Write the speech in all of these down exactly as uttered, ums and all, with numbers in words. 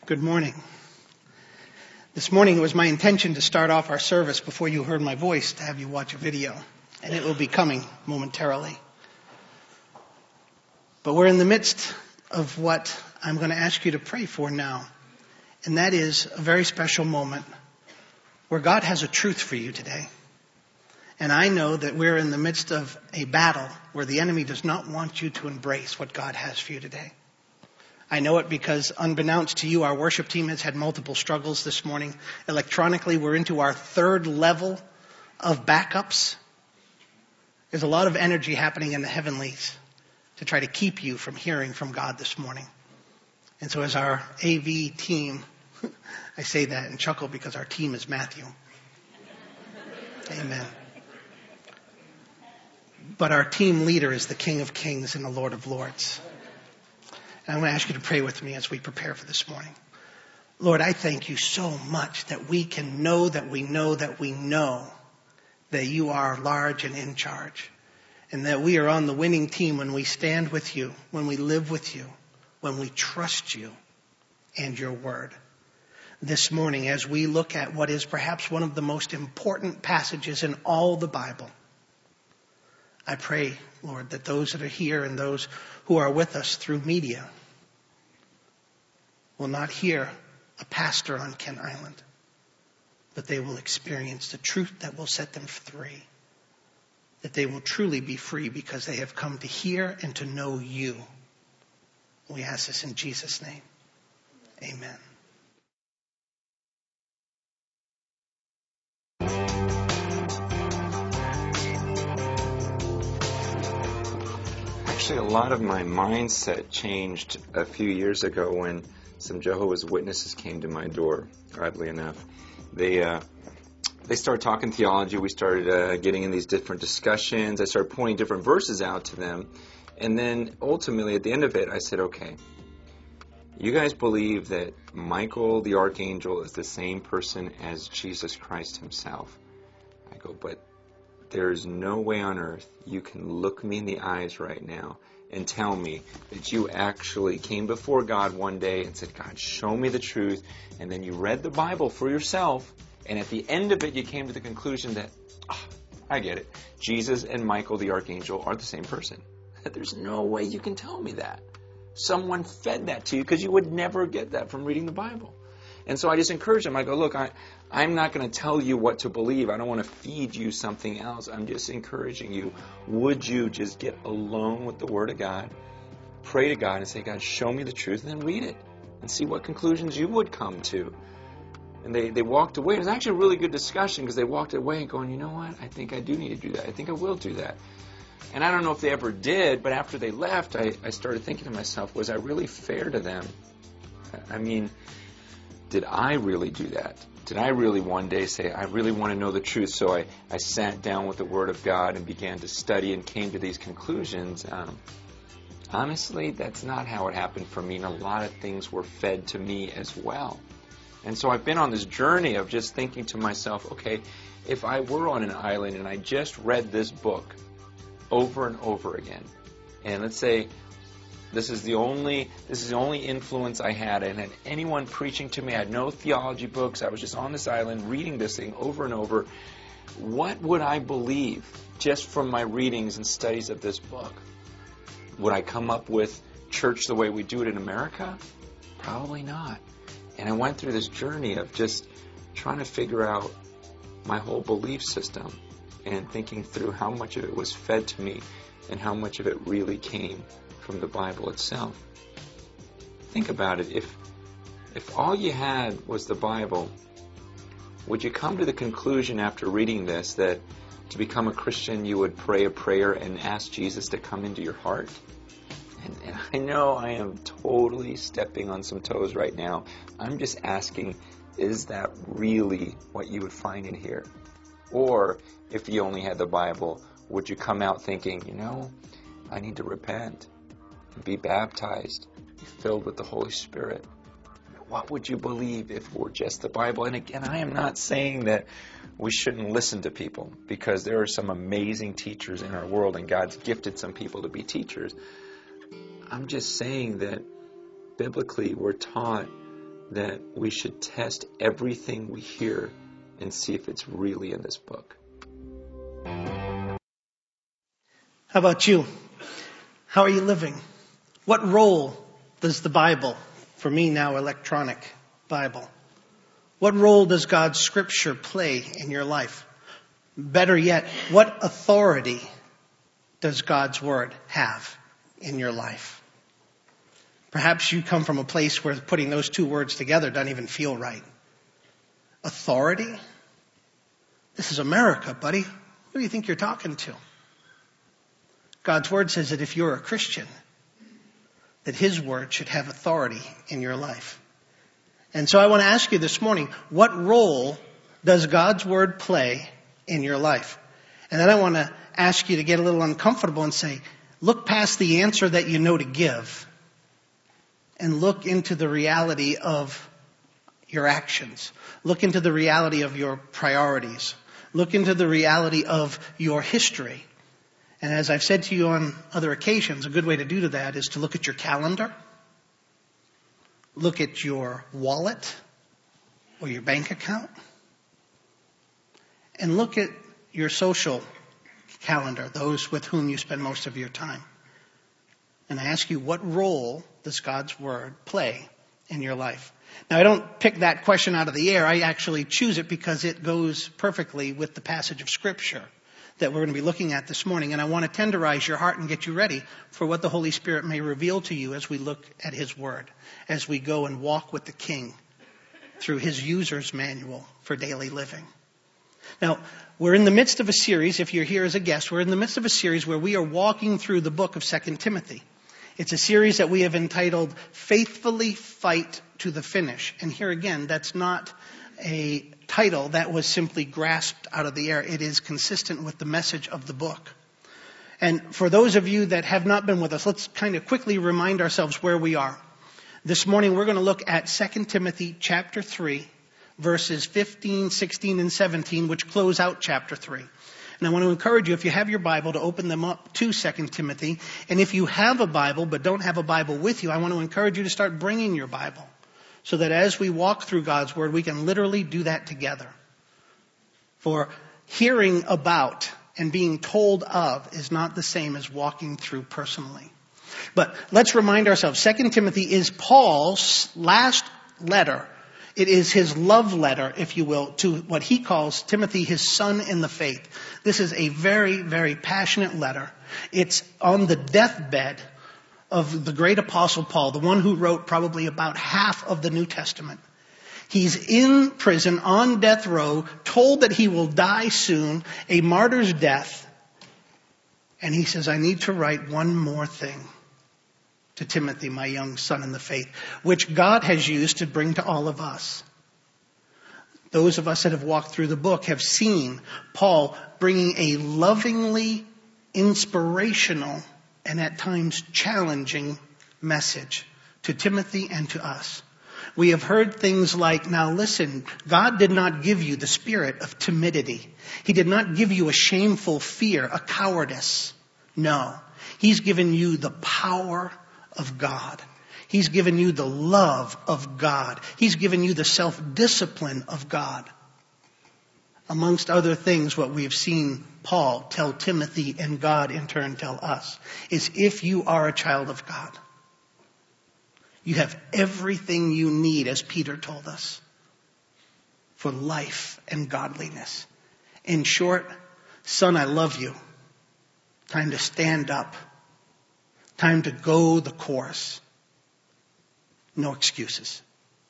Good morning. This morning it was my intention to start off our service before you heard my voice to have you watch a video, and it will be coming momentarily. But we're in the midst of what I'm going to ask you to pray for now, and that is a very special moment where God has a truth for you today. And I know that we're in the midst of a battle where the enemy does not want you to embrace what God has for you today. I know it because unbeknownst to you, our worship team has had multiple struggles this morning. Electronically, we're into our third level of backups. There's a lot of energy happening in the heavenlies to try to keep you from hearing from God this morning. And so as our A V team, I say that and chuckle because our team is Matthew. Amen. But our team leader is the King of Kings and the Lord of Lords. And I'm going to ask you to pray with me as we prepare for this morning. Lord, I thank you so much that we can know that we know that we know that you are large and in charge. And that we are on the winning team when we stand with you, when we live with you, when we trust you and your word. This morning, as we look at what is perhaps one of the most important passages in all the Bible, I pray, Lord, that those that are here and those who are with us through media will not hear a pastor on Kent Island, but they will experience the truth that will set them free, that they will truly be free because they have come to hear and to know you. We ask this in Jesus' name. Amen. Actually, a lot of my mindset changed a few years ago when some Jehovah's Witnesses came to my door, oddly enough. They uh, they started talking theology. We started uh, getting in these different discussions. I started pointing different verses out to them. And then ultimately, at the end of it, I said, okay, you guys believe that Michael the Archangel is the same person as Jesus Christ himself. I go, but there's no way on earth you can look me in the eyes right now and tell me that you actually came before God one day and said, God, show me the truth. And then you read the Bible for yourself. And at the end of it, you came to the conclusion that, oh, I get it. Jesus and Michael the Archangel are the same person. There's no way you can tell me that. Someone fed that to you because you would never get that from reading the Bible. And so I just encourage them. I go, look, I, I'm not going to tell you what to believe. I don't want to feed you something else. I'm just encouraging you. Would you just get alone with the Word of God, pray to God and say, God, show me the truth, and then read it and see what conclusions you would come to. And they, they walked away. It was actually a really good discussion because they walked away going, you know what? I think I do need to do that. I think I will do that. And I don't know if they ever did, but after they left, I, I started thinking to myself, was I really fair to them? I mean, did I really do that? Did I really one day say, I really want to know the truth? So I, I sat down with the Word of God and began to study and came to these conclusions. Um, honestly, that's not how it happened for me. And a lot of things were fed to me as well. And so I've been on this journey of just thinking to myself, okay, if I were on an island and I just read this book over and over again, and let's say This is the only this is the only influence I had. I didn't have anyone preaching to me. I had no theology books. I was just on this island reading this thing over and over. What would I believe just from my readings and studies of this book? Would I come up with church the way we do it in America? Probably not. And I went through this journey of just trying to figure out my whole belief system and thinking through how much of it was fed to me and how much of it really came from the Bible itself. Think about it. If if all you had was the Bible, would you come to the conclusion after reading this that to become a Christian you would pray a prayer and ask Jesus to come into your heart? And, and I know I am totally stepping on some toes right now. I'm just asking, is that really what you would find in here? Or if you only had the Bible, would you come out thinking, you know, I need to repent, be baptized, be filled with the Holy Spirit? What would you believe if it were just the Bible? And again, I am not saying that we shouldn't listen to people, because there are some amazing teachers in our world, and God's gifted some people to be teachers. I'm just saying that biblically we're taught that we should test everything we hear and see if it's really in this book. How about you? How are you living? What role does the Bible, for me now electronic Bible, what role does God's Scripture play in your life? Better yet, what authority does God's Word have in your life? Perhaps you come from a place where putting those two words together doesn't even feel right. Authority? This is America, buddy. Who do you think you're talking to? God's Word says that if you're a Christian, that His Word should have authority in your life. And so I want to ask you this morning, what role does God's Word play in your life? And then I want to ask you to get a little uncomfortable and say, look past the answer that you know to give and look into the reality of your actions. Look into the reality of your priorities. Look into the reality of your history. And as I've said to you on other occasions, a good way to do that is to look at your calendar, look at your wallet or your bank account, and look at your social calendar, those with whom you spend most of your time. And I ask you, what role does God's Word play in your life? Now, I don't pick that question out of the air. I actually choose it because it goes perfectly with the passage of Scripture that we're going to be looking at this morning. And I want to tenderize your heart and get you ready for what the Holy Spirit may reveal to you as we look at His Word, as we go and walk with the King through His user's manual for daily living. Now, we're in the midst of a series, if you're here as a guest, we're in the midst of a series where we are walking through the book of Second Timothy. It's a series that we have entitled, Faithfully Fight to the Finish. And here again, that's not a title that was simply grasped out of the air. It is consistent with the message of the book. And for those of you that have not been with us, let's kind of quickly remind ourselves where we are. This morning we're going to look at Second Timothy chapter three, verses fifteen, sixteen, and seventeen, which close out chapter three. And I want to encourage you, if you have your Bible, to open them up to Second Timothy. And if you have a Bible but don't have a Bible with you, I want to encourage you to start bringing your Bible so that as we walk through God's Word, we can literally do that together. For hearing about and being told of is not the same as walking through personally. But let's remind ourselves, Second Timothy is Paul's last letter. It is his love letter, if you will, to what he calls Timothy, his son in the faith. This is a very, very passionate letter. It's on the deathbed of the great apostle Paul, the one who wrote probably about half of the New Testament. He's in prison on death row, told that he will die soon, a martyr's death. And he says, I need to write one more thing to Timothy, my young son in the faith, which God has used to bring to all of us. Those of us that have walked through the book have seen Paul bringing a lovingly inspirational and at times challenging message to Timothy and to us. We have heard things like, now listen, God did not give you the spirit of timidity. He did not give you a shameful fear, a cowardice. No, He's given you the power of God. He's given you the love of God. He's given you the self-discipline of God. Amongst other things, what we've seen Paul tell Timothy and God in turn tell us is if you are a child of God, you have everything you need, as Peter told us, for life and godliness. In short, son, I love you. Time to stand up. Time to go the course. No excuses.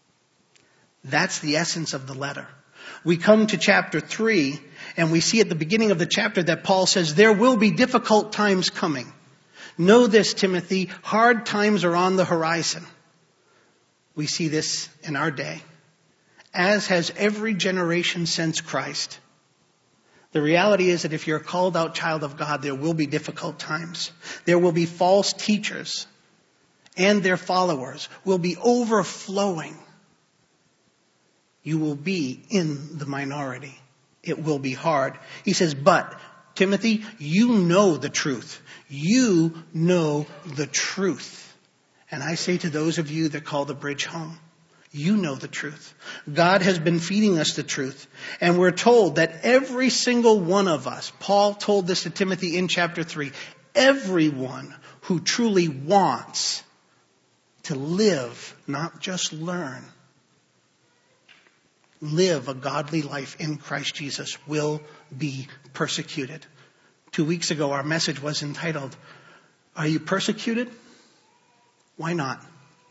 That's the essence of the letter. We come to chapter three, and we see at the beginning of the chapter that Paul says, there will be difficult times coming. Know this, Timothy, hard times are on the horizon. We see this in our day, as has every generation since Christ. The reality is that if you're a called out child of God, there will be difficult times. There will be false teachers, and their followers will be overflowing. You will be in the minority. It will be hard. He says, but Timothy, you know the truth. You know the truth. And I say to those of you that call the bridge home, You know the truth. God has been feeding us the truth. And we're told that every single one of us, Paul told this to Timothy in chapter three, everyone who truly wants to live, not just learn, live a godly life in Christ Jesus will be persecuted. Two weeks ago, our message was entitled, Are You Persecuted? Why not?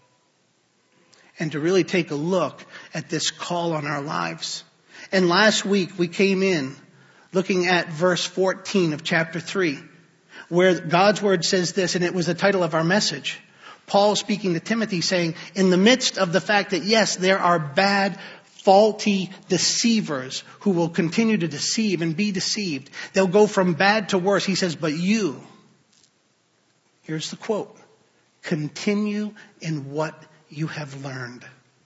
And to really take a look at this call on our lives. And last week we came in looking at verse fourteen of chapter three, where God's word says this, and it was the title of our message. Paul speaking to Timothy saying, in the midst of the fact that yes, there are bad, faulty deceivers who will continue to deceive and be deceived. They'll go from bad to worse. He says, but you, here's the quote, continue in what you have learned.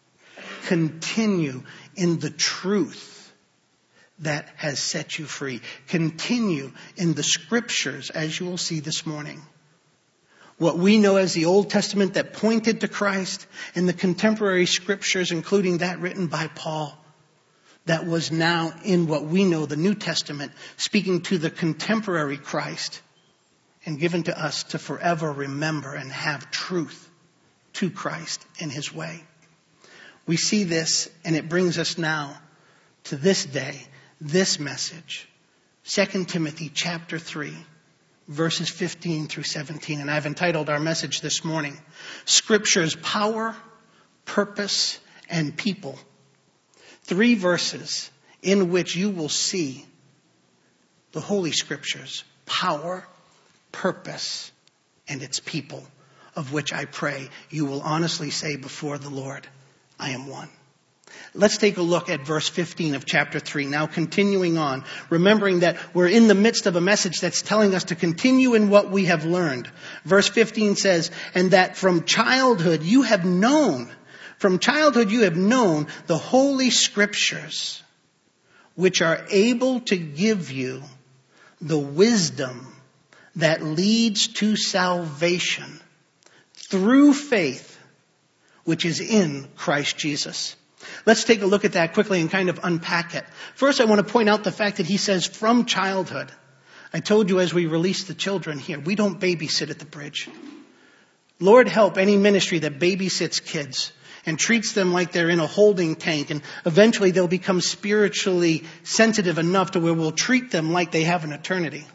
Continue in the truth that has set you free. Continue in the scriptures, as you will see this morning. What we know as the Old Testament that pointed to Christ, and the contemporary scriptures, including that written by Paul, that was now in what we know, the New Testament, speaking to the contemporary Christ, and given to us to forever remember and have truth to Christ and his way. We see this, and it brings us now to this day, this message. Second Timothy chapter three, verses fifteen through seventeen. And I've entitled our message this morning, Scripture's Power, Purpose, and People. Three verses in which you will see the Holy Scriptures, power, purpose, and its people, of which I pray you will honestly say before the Lord, I am one. Let's take a look at verse fifteen of chapter three. Now continuing on, remembering that we're in the midst of a message that's telling us to continue in what we have learned. Verse fifteen says, and that from childhood you have known, from childhood you have known the Holy Scriptures, which are able to give you the wisdom that leads to salvation through faith, which is in Christ Jesus. Let's take a look at that quickly and kind of unpack it. First, I want to point out the fact that he says from childhood. I told you as we release the children here, we don't babysit at the bridge. Lord help any ministry that babysits kids and treats them like they're in a holding tank, and eventually they'll become spiritually sensitive enough to where we'll treat them like they have an eternity.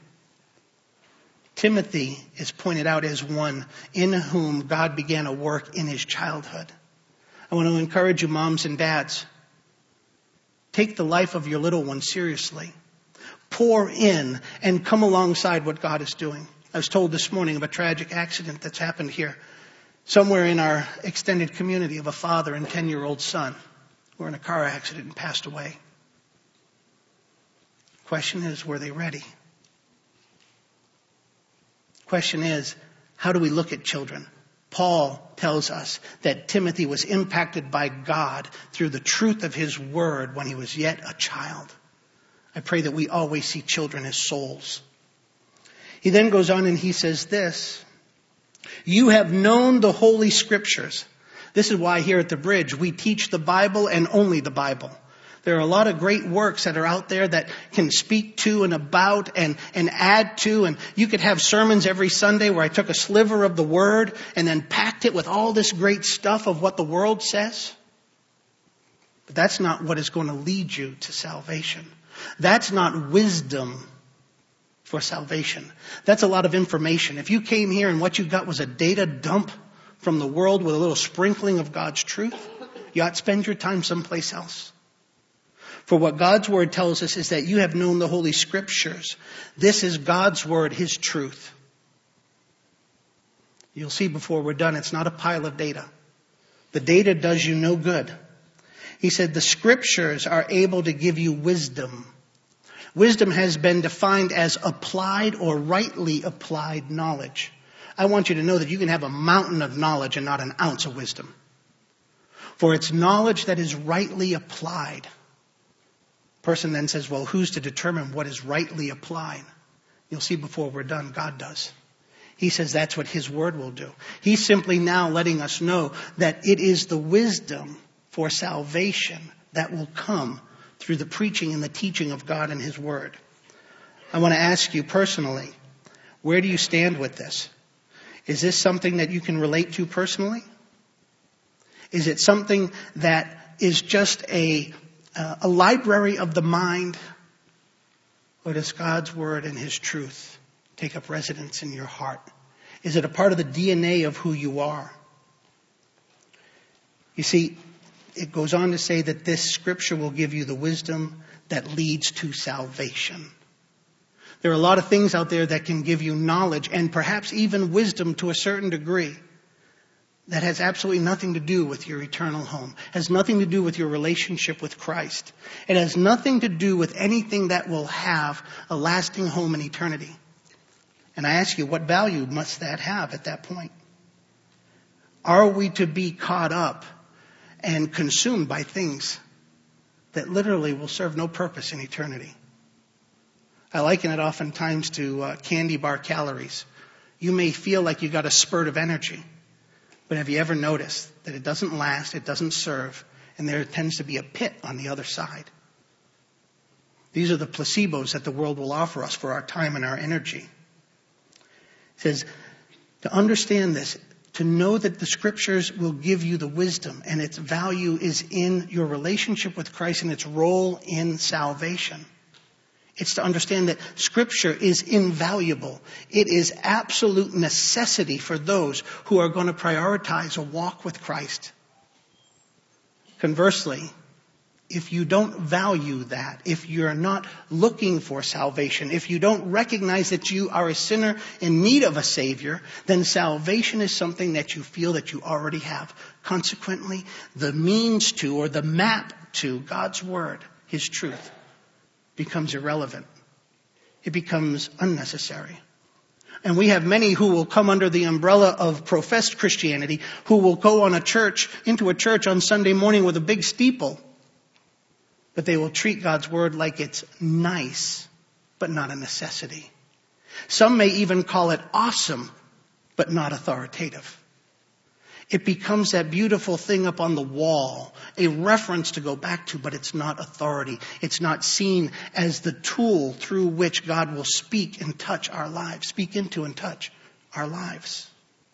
Timothy is pointed out as one in whom God began a work in his childhood. I want to encourage you, moms and dads, take the life of your little one seriously. Pour in and come alongside what God is doing. I was told this morning of a tragic accident that's happened here somewhere in our extended community of a father and ten-year-old son who were in a car accident and passed away. Question is, were they ready? Question is, how do we look at children? Paul tells us that Timothy was impacted by God through the truth of his word when he was yet a child. I pray that we always see children as souls. He then goes on and he says this, you have known the Holy Scriptures. This is why here at the bridge we teach the Bible and only the Bible. There are a lot of great works that are out there that can speak to and about and, and add to. And you could have sermons every Sunday where I took a sliver of the Word and then packed it with all this great stuff of what the world says. But that's not what is going to lead you to salvation. That's not wisdom for salvation. That's a lot of information. If you came here and what you got was a data dump from the world with a little sprinkling of God's truth, you ought to spend your time someplace else. For what God's word tells us is that you have known the Holy Scriptures. This is God's word, his truth. You'll see before we're done, it's not a pile of data. The data does you no good. He said the Scriptures are able to give you wisdom. Wisdom has been defined as applied or rightly applied knowledge. I want you to know that you can have a mountain of knowledge and not an ounce of wisdom. For it's knowledge that is rightly applied. Person then says, well, who's to determine what is rightly applied? You'll see before we're done, God does. He says that's what his word will do. He's simply now letting us know that it is the wisdom for salvation that will come through the preaching and the teaching of God and His Word. I want to ask you personally, where do you stand with this? Is this something that you can relate to personally? Is it something that is just a, uh, a library of the mind? Or does God's Word and His truth take up residence in your heart? Is it a part of the D N A of who you are? You see, it goes on to say that this scripture will give you the wisdom that leads to salvation. There are a lot of things out there that can give you knowledge and perhaps even wisdom to a certain degree that has absolutely nothing to do with your eternal home, has nothing to do with your relationship with Christ. It has nothing to do with anything that will have a lasting home in eternity. And I ask you, what value must that have at that point? Are we to be caught up and consumed by things that literally will serve no purpose in eternity? I liken it oftentimes to uh, candy bar calories. You may feel like you got a spurt of energy, but have you ever noticed that it doesn't last, it doesn't serve, and there tends to be a pit on the other side? These are the placebos that the world will offer us for our time and our energy. It says, to understand this, to know that the scriptures will give you the wisdom and its value is in your relationship with Christ and its role in salvation. It's to understand that scripture is invaluable. It is absolute necessity for those who are going to prioritize a walk with Christ. Conversely, if you don't value that, if you're not looking for salvation, if you don't recognize that you are a sinner in need of a Savior, then salvation is something that you feel that you already have. Consequently, the means to or the map to God's Word, His truth, becomes irrelevant. It becomes unnecessary. And we have many who will come under the umbrella of professed Christianity, who will go on a church, into a church on Sunday morning with a big steeple, but they will treat God's Word like it's nice, but not a necessity. Some may even call it awesome, but not authoritative. It becomes that beautiful thing up on the wall, a reference to go back to, but it's not authority. It's not seen as the tool through which God will speak and touch our lives, speak into and touch our lives.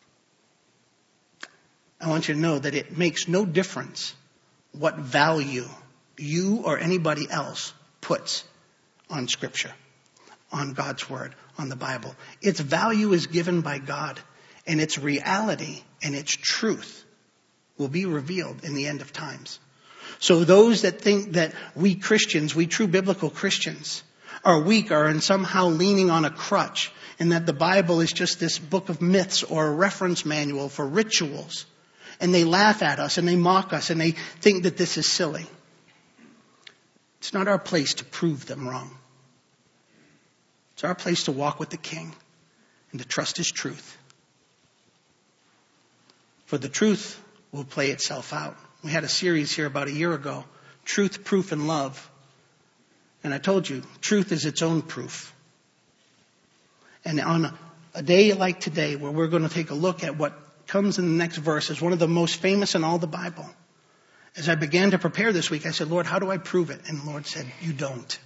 I want you to know that it makes no difference what value you or anybody else puts on Scripture, on God's Word, on the Bible. Its value is given by God, and its reality and its truth will be revealed in the end of times. So those that think that we Christians, we true biblical Christians, are weak, are in somehow leaning on a crutch, and that the Bible is just this book of myths or a reference manual for rituals, and they laugh at us and they mock us and they think that this is silly. It's not our place to prove them wrong. It's our place to walk with the King and to trust His truth. For the truth will play itself out. We had a series here about a year ago, Truth, Proof, and Love. And I told you, truth is its own proof. And on a day like today, where we're going to take a look at what comes in the next verse, is one of the most famous in all the Bible. As I began to prepare this week, I said, Lord, how do I prove it? And the Lord said, you don't.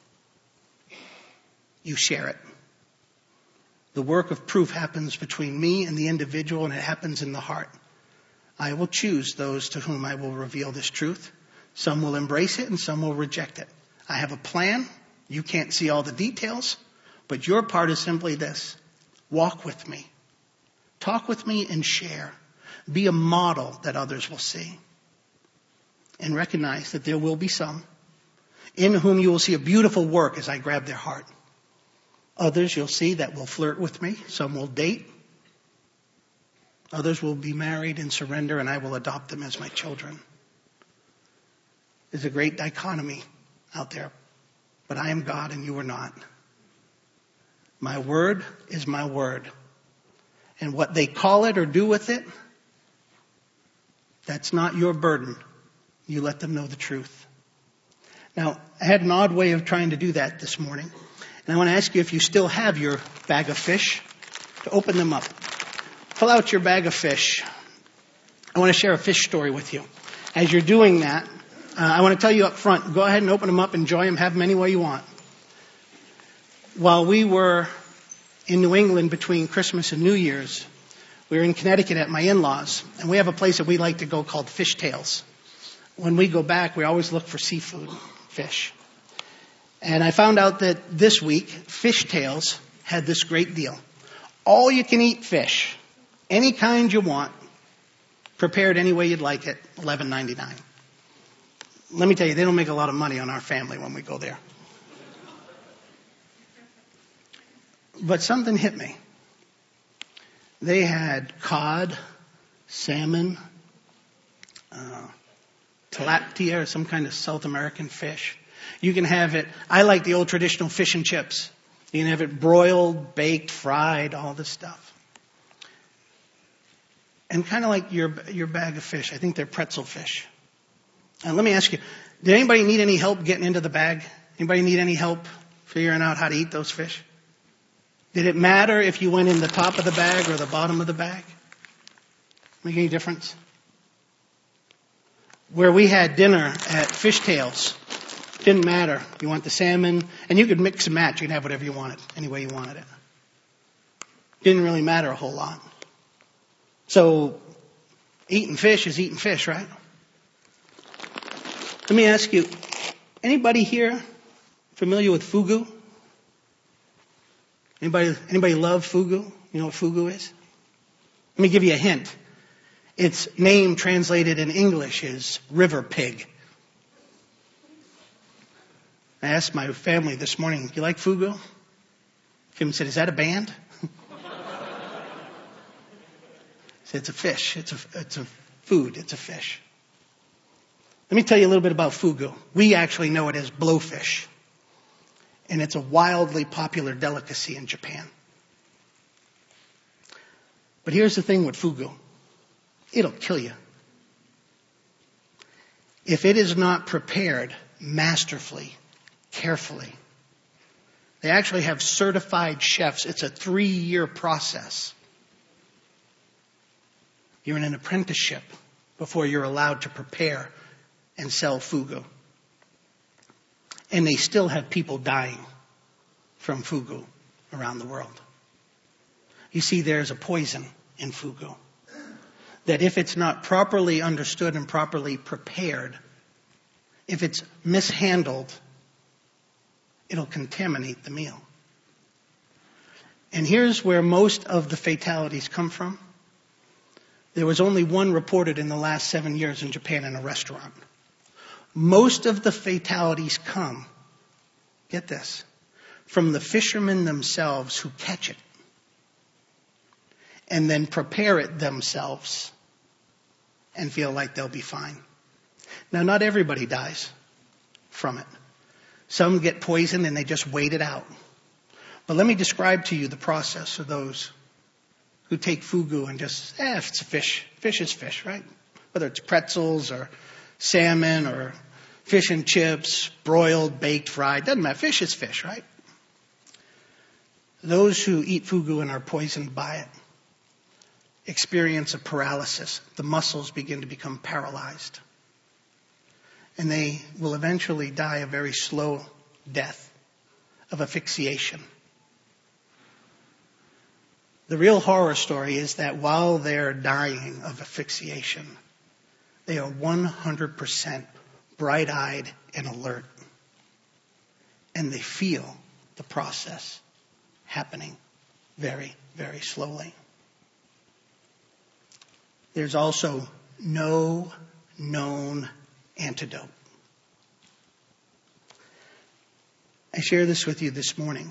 You share it. The work of proof happens between me and the individual, and it happens in the heart. I will choose those to whom I will reveal this truth. Some will embrace it and some will reject it. I have a plan. You can't see all the details, but your part is simply this. Walk with me. Talk with me and share. Be a model that others will see. And recognize that there will be some in whom you will see a beautiful work as I grab their heart. Others you'll see that will flirt with me. Some will date. Others will be married and surrender, and I will adopt them as my children. There's a great dichotomy out there. But I am God and you are not. My word is my word. And what they call it or do with it, that's not your burden. You let them know the truth. Now, I had an odd way of trying to do that this morning. And I want to ask you, if you still have your bag of fish, to open them up. Pull out your bag of fish. I want to share a fish story with you. As you're doing that, uh, I want to tell you up front, go ahead and open them up, enjoy them, have them any way you want. While we were in New England between Christmas and New Year's, we were in Connecticut at my in-laws, and we have a place that we like to go called Fish Tales. When we go back, we always look for seafood, fish. And I found out that this week, Fish Tales had this great deal. All you can eat fish, any kind you want, prepared any way you'd like it, eleven ninety-nine. Let me tell you, they don't make a lot of money on our family when we go there. But something hit me. They had cod, salmon, uh, tilapia, or some kind of South American fish. You can have it, I like the old traditional fish and chips. You can have it broiled, baked, fried, all this stuff. And kind of like your your bag of fish, I think they're pretzel fish. And let me ask you, did anybody need any help getting into the bag? Anybody need any help figuring out how to eat those fish? Did it matter if you went in the top of the bag or the bottom of the bag? Make any difference? Where we had dinner at Fish Tales, didn't matter. You want the salmon, and you could mix and match. You could have whatever you wanted, any way you wanted it. Didn't really matter a whole lot. So, eating fish is eating fish, right? Let me ask you, anybody here familiar with fugu? Anybody, anybody love fugu? You know what fugu is? Let me give you a hint. Its name translated in English is river pig. I asked my family this morning, do you like fugu? Kim said, is that a band? I said, it's a fish. It's a, it's a food. It's a fish. Let me tell you a little bit about fugu. We actually know it as blowfish. And it's a wildly popular delicacy in Japan. But here's the thing with fugu. It'll kill you. If it is not prepared masterfully, carefully. They actually have certified chefs. It's a three-year process. You're in an apprenticeship before you're allowed to prepare and sell fugu. And they still have people dying from fugu around the world. You see, there's a poison in fugu that if it's not properly understood and properly prepared, if it's mishandled, it'll contaminate the meal. And here's where most of the fatalities come from. There was only one reported in the last seven years in Japan in a restaurant. Most of the fatalities come, get this, from the fishermen themselves who catch it and then prepare it themselves and feel like they'll be fine. Now, not everybody dies from it. Some get poisoned and they just wait it out. But let me describe to you the process of those who take fugu and just, eh, if it's a fish, fish is fish, right? Whether it's pretzels or salmon or fish and chips, broiled, baked, fried, doesn't matter. Fish is fish, right? Those who eat fugu and are poisoned by it experience a paralysis. The muscles begin to become paralyzed. And they will eventually die a very slow death of asphyxiation. The real horror story is that while they're dying of asphyxiation, they are one hundred percent bright-eyed and alert. And they feel the process happening very, very slowly. There's also no known antidote. I share this with you this morning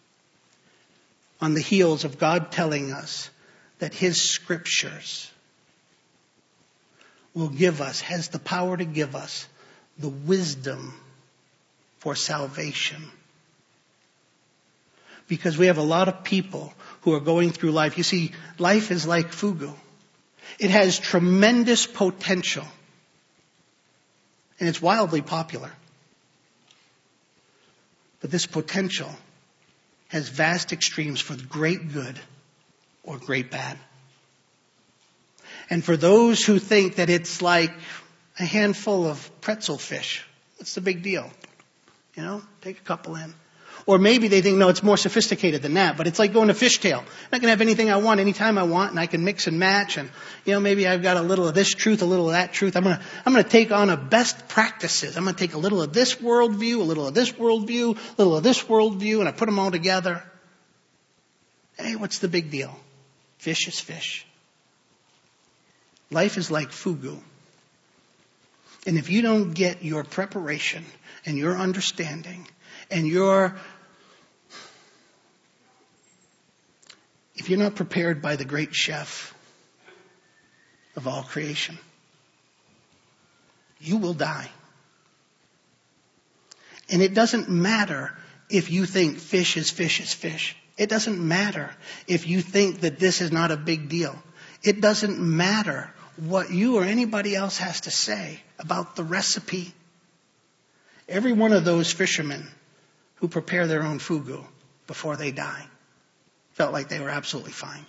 on the heels of God telling us that His scriptures will give us, has the power to give us the wisdom for salvation. Because we have a lot of people who are going through life. You see, life is like fugu. It has tremendous potential. And it's wildly popular. But this potential has vast extremes for great good or great bad. And for those who think that it's like a handful of pretzel fish. What's the big deal? You know, take a couple in. Or maybe they think, no, it's more sophisticated than that, but it's like going to fishtail. I can have anything I want anytime I want, and I can mix and match, and, you know, maybe I've got a little of this truth, a little of that truth. I'm gonna, I'm gonna take on a best practices. I'm gonna take a little of this worldview, a little of this worldview, a little of this worldview, and I put them all together. Hey, what's the big deal? Fish is fish. Life is like fugu. And if you don't get your preparation and your understanding and your If you're not prepared by the great chef of all creation, you will die. And it doesn't matter if you think fish is fish is fish. It doesn't matter if you think that this is not a big deal. It doesn't matter what you or anybody else has to say about the recipe. Every one of those fishermen who prepare their own fugu before they die felt like they were absolutely fine.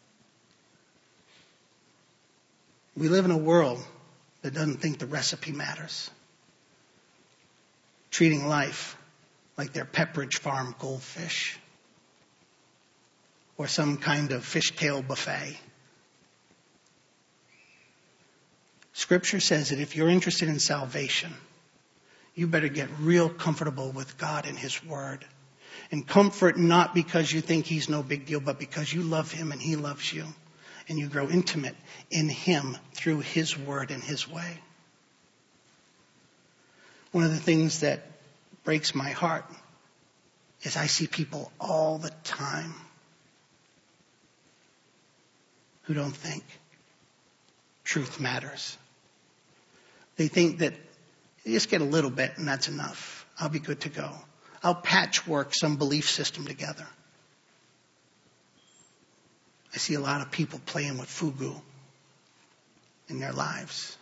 We live in a world that doesn't think the recipe matters. Treating life like they're Pepperidge Farm goldfish or some kind of fishtail buffet. Scripture says that if you're interested in salvation, you better get real comfortable with God and His Word. And comfort not because you think He's no big deal, but because you love Him and He loves you. And you grow intimate in Him through His Word and His way. One of the things that breaks my heart is I see people all the time who don't think truth matters. They think that you just get a little bit and that's enough. I'll be good to go. I'll patchwork some belief system together. I see a lot of people playing with fugu in their lives.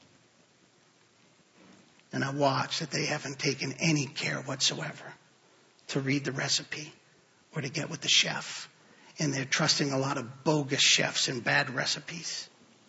And I watch that they haven't taken any care whatsoever to read the recipe or to get with the chef. And they're trusting a lot of bogus chefs and bad recipes.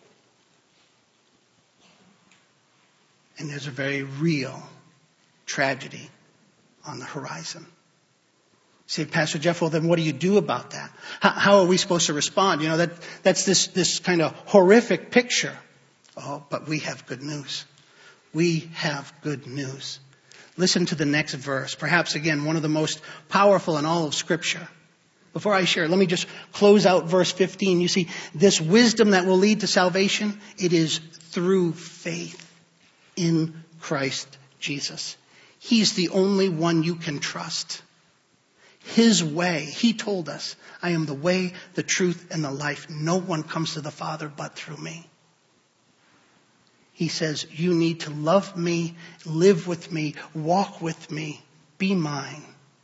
And there's a very real tragedy on the horizon. Say, Pastor Jeff, well, then what do you do about that? How, how are we supposed to respond? You know, that that's this, this kind of horrific picture. Oh, but we have good news. We have good news. Listen to the next verse. Perhaps, again, one of the most powerful in all of Scripture. Before I share, let me just close out verse fifteen. You see, this wisdom that will lead to salvation, it is through faith in Christ Jesus. He's the only one you can trust. His way, He told us, I am the way, the truth, and the life. No one comes to the Father but through me. He says, you need to love me, live with me, walk with me, be mine.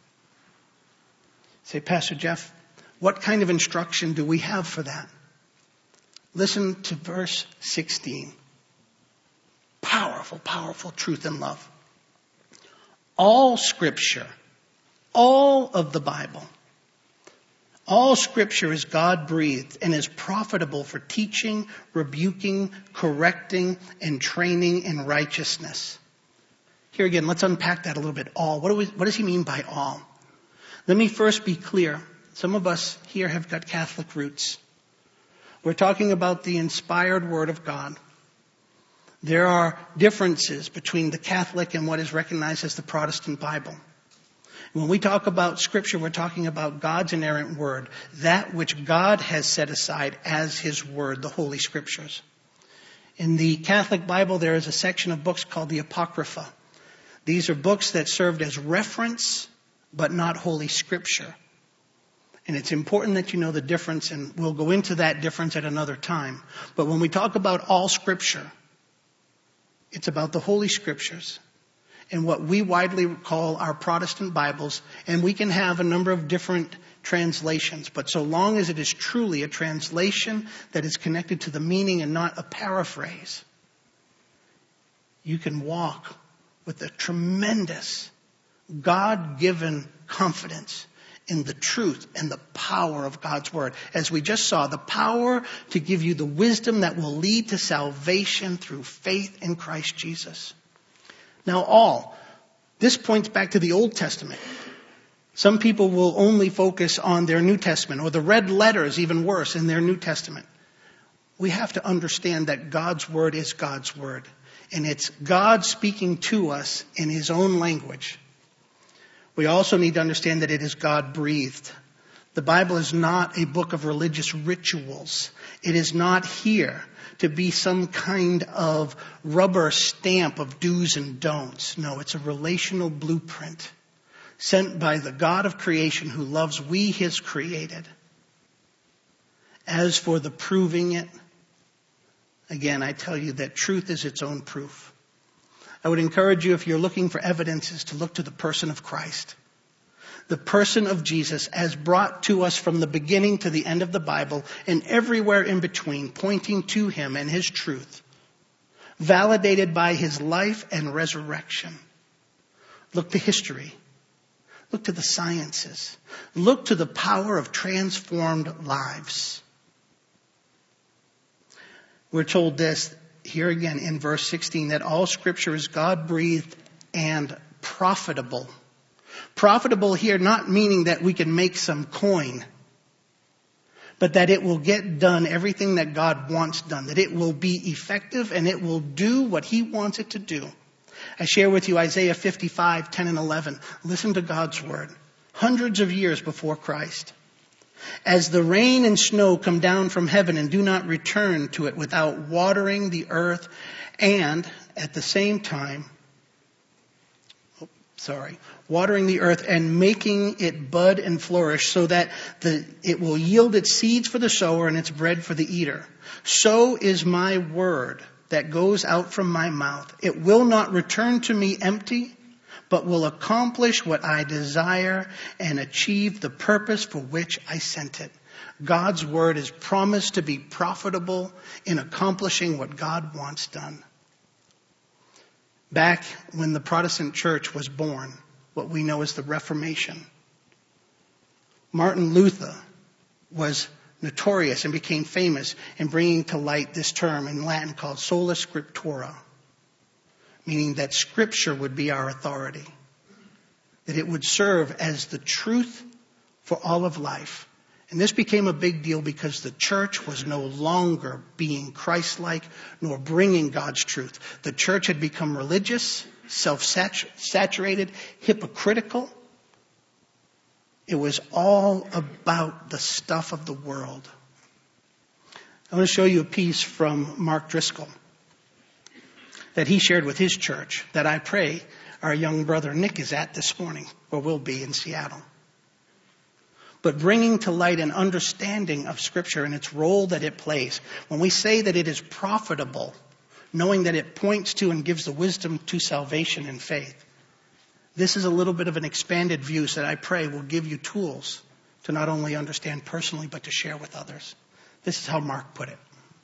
Say, Pastor Jeff, what kind of instruction do we have for that? Listen to verse sixteen. Powerful, powerful truth and love. All Scripture, all of the Bible, all Scripture is God-breathed and is profitable for teaching, rebuking, correcting, and training in righteousness. Here again, let's unpack that a little bit. All. What, do we, what does he mean by all? Let me first be clear. Some of us here have got Catholic roots. We're talking about the inspired Word of God. There are differences between the Catholic and what is recognized as the Protestant Bible. When we talk about Scripture, we're talking about God's inerrant Word, that which God has set aside as His Word, the Holy Scriptures. In the Catholic Bible, there is a section of books called the Apocrypha. These are books that served as reference, but not Holy Scripture. And it's important that you know the difference, and we'll go into that difference at another time. But when we talk about all Scripture, it's about the Holy Scriptures and what we widely call our Protestant Bibles. And we can have a number of different translations. But so long as it is truly a translation that is connected to the meaning and not a paraphrase, you can walk with a tremendous God-given confidence in the truth and the power of God's word. As we just saw, the power to give you the wisdom that will lead to salvation through faith in Christ Jesus. Now all, this points back to the Old Testament. Some people will only focus on their New Testament, or the red letters, even worse, in their New Testament. We have to understand that God's word is God's word. And it's God speaking to us in his own language. We also need to understand that it is God-breathed. The Bible is not a book of religious rituals. It is not here to be some kind of rubber stamp of do's and don'ts. No, it's a relational blueprint sent by the God of creation who loves we his created. As for the proving it, again, I tell you that truth is its own proof. I would encourage you, if you're looking for evidences, to look to the person of Christ. The person of Jesus as brought to us from the beginning to the end of the Bible and everywhere in between, pointing to him and his truth, validated by his life and resurrection. Look to history. Look to the sciences. Look to the power of transformed lives. We're told this here again in verse sixteen, that all scripture is God-breathed and profitable. Profitable here not meaning that we can make some coin, but that it will get done everything that God wants done, that it will be effective and it will do what he wants it to do. I share with you Isaiah fifty-five, ten and eleven. Listen to God's word. Hundreds of years before Christ. As the rain and snow come down from heaven and do not return to it without watering the earth and at the same time, oh, sorry, watering the earth and making it bud and flourish so that the, it will yield its seeds for the sower and its bread for the eater. So is my word that goes out from my mouth. It will not return to me empty, but will accomplish what I desire and achieve the purpose for which I sent it. God's word is promised to be profitable in accomplishing what God wants done. Back when the Protestant church was born, what we know as the Reformation, Martin Luther was notorious and became famous in bringing to light this term in Latin called sola scriptura, meaning that Scripture would be our authority, that it would serve as the truth for all of life. And this became a big deal because the church was no longer being Christ-like nor bringing God's truth. The church had become religious, self-saturated, hypocritical. It was all about the stuff of the world. I want to show you a piece from Mark Driscoll that he shared with his church that I pray our young brother Nick is at this morning, or will be in Seattle. But bringing to light an understanding of Scripture and its role that it plays. When we say that it is profitable, knowing that it points to and gives the wisdom to salvation and faith. This is a little bit of an expanded view that I pray will give you tools to not only understand personally, but to share with others. This is how Mark put it.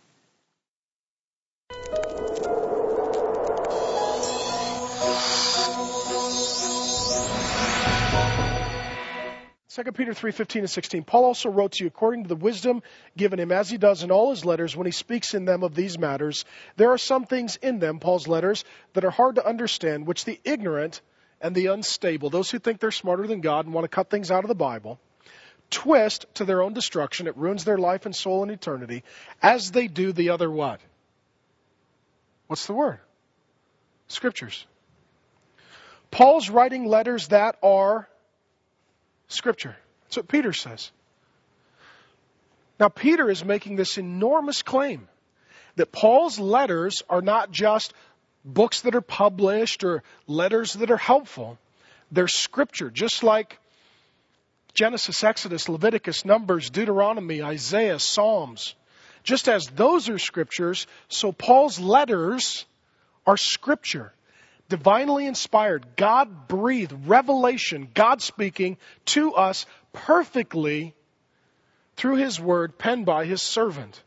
Second Peter three, fifteen and sixteen. Paul also wrote to you according to the wisdom given him, as he does in all his letters when he speaks in them of these matters. There are some things in them, Paul's letters, that are hard to understand, which the ignorant and the unstable, those who think they're smarter than God and want to cut things out of the Bible, twist to their own destruction. It ruins their life and soul and eternity, as they do the other what? What's the word? Scriptures. Paul's writing letters that are Scripture. That's what Peter says. Now, Peter is making this enormous claim that Paul's letters are not just books that are published or letters that are helpful. They're Scripture, just like Genesis, Exodus, Leviticus, Numbers, Deuteronomy, Isaiah, Psalms. Just as those are Scriptures, so Paul's letters are Scripture. Divinely inspired, God-breathed revelation, God speaking to us perfectly through His Word penned by His servant.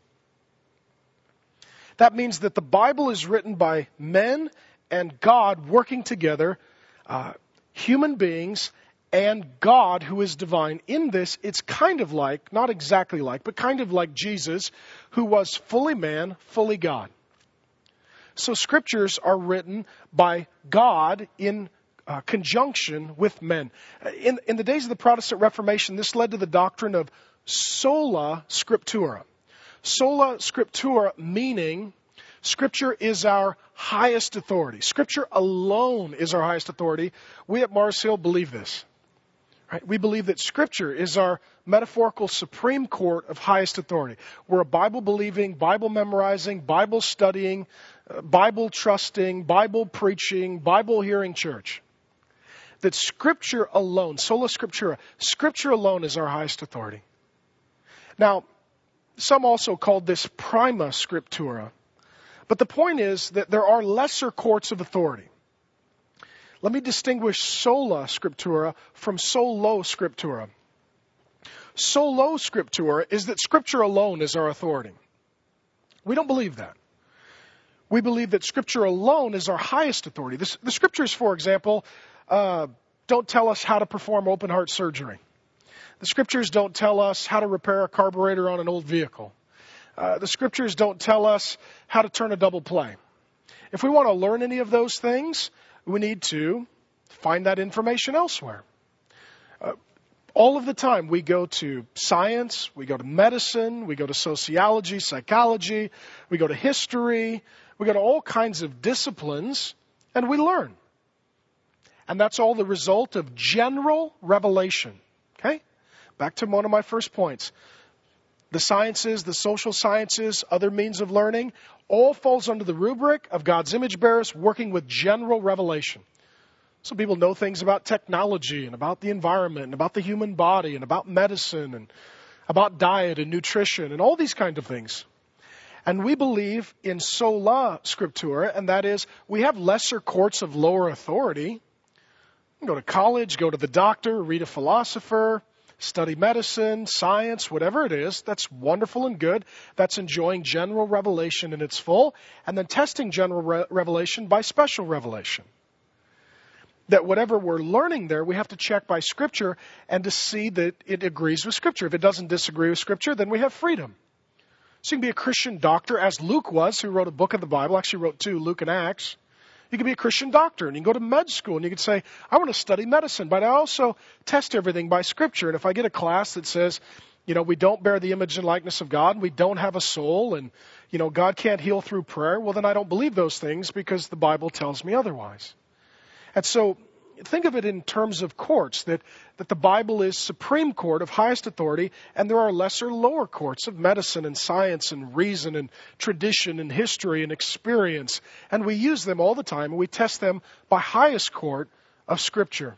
That means that the Bible is written by men and God working together, uh, human beings, and God who is divine. In this, it's kind of like, not exactly like, but kind of like Jesus, who was fully man, fully God. So scriptures are written by God in uh, conjunction with men. In, in the days of the Protestant Reformation, this led to the doctrine of sola scriptura. Sola scriptura meaning Scripture is our highest authority. Scripture alone is our highest authority. We at Mars Hill believe this. Right? We believe that Scripture is our metaphorical Supreme Court of highest authority. We're a Bible-believing, Bible-memorizing, Bible-studying, uh, Bible-trusting, Bible-preaching, Bible-hearing church. That Scripture alone, sola scriptura, Scripture alone is our highest authority. Now, some also called this prima scriptura. But the point is that there are lesser courts of authority. Let me distinguish sola scriptura from solo scriptura. Solo scriptura is that Scripture alone is our authority. We don't believe that. We believe that Scripture alone is our highest authority. The, the Scriptures, for example, uh, don't tell us how to perform open heart surgery. The Scriptures don't tell us how to repair a carburetor on an old vehicle. Uh, the Scriptures don't tell us how to turn a double play. If we want to learn any of those things, we need to find that information elsewhere. Uh, all of the time we go to science, we go to medicine, we go to sociology, psychology, we go to history, we go to all kinds of disciplines, and we learn. And that's all the result of general revelation. Okay? Back to one of my first points. The sciences, the social sciences, other means of learning, all falls under the rubric of God's image bearers working with general revelation. Some people know things about technology and about the environment and about the human body and about medicine and about diet and nutrition and all these kind of things. And we believe in sola scriptura, and that is we have lesser courts of lower authority. You can go to college, go to the doctor, read a philosopher, study medicine, science, whatever it is. That's wonderful and good. That's enjoying general revelation in its full, and then testing general re- revelation by special revelation. That whatever we're learning there, we have to check by Scripture and to see that it agrees with Scripture. If it doesn't disagree with Scripture, then we have freedom. So you can be a Christian doctor, as Luke was, who wrote a book of the Bible, actually wrote two, Luke and Acts. You can be a Christian doctor, and you can go to med school, and you can say, I want to study medicine, but I also test everything by Scripture. And if I get a class that says, you know, we don't bear the image and likeness of God, we don't have a soul, and, you know, God can't heal through prayer, well, then I don't believe those things because the Bible tells me otherwise. And so think of it in terms of courts, that, that the Bible is supreme court of highest authority, and there are lesser lower courts of medicine and science and reason and tradition and history and experience. And we use them all the time, and we test them by highest court of Scripture.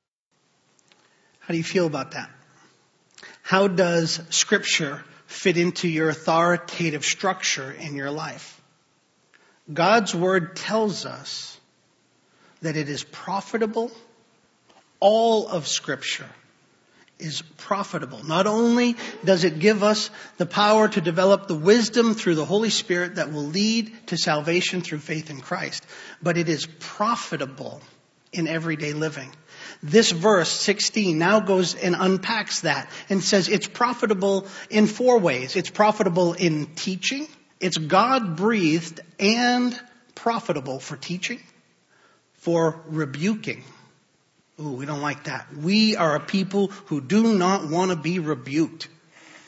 How do you feel about that? How does Scripture fit into your authoritative structure in your life? God's Word tells us that it is profitable. All of Scripture is profitable. Not only does it give us the power to develop the wisdom through the Holy Spirit that will lead to salvation through faith in Christ, but it is profitable in everyday living. This verse sixteen now goes and unpacks that and says it's profitable in four ways. It's profitable in teaching. It's God-breathed and profitable for teaching. For rebuking. Ooh, we don't like that. We are a people who do not want to be rebuked. It